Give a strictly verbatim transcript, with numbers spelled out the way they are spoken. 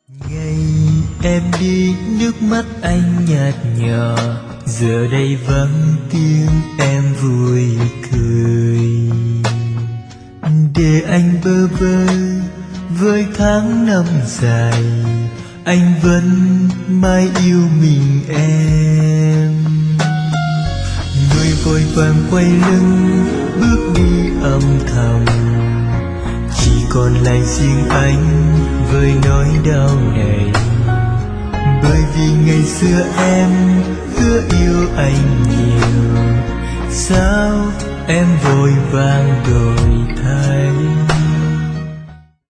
Ngày em đi nước mắt anh nhạt nhòa, giờ đây vắng tiếng em vui cười. Để anh bơ vơ với tháng năm dài, anh vẫn mãi yêu mình em. Người vội vàng quay lưng bước đi âm thầm, chỉ còn lại riêng anh với nỗi đau này. Bởi vì ngày xưa em hứa yêu anh nhiều, sao em vội vàng đổi thay.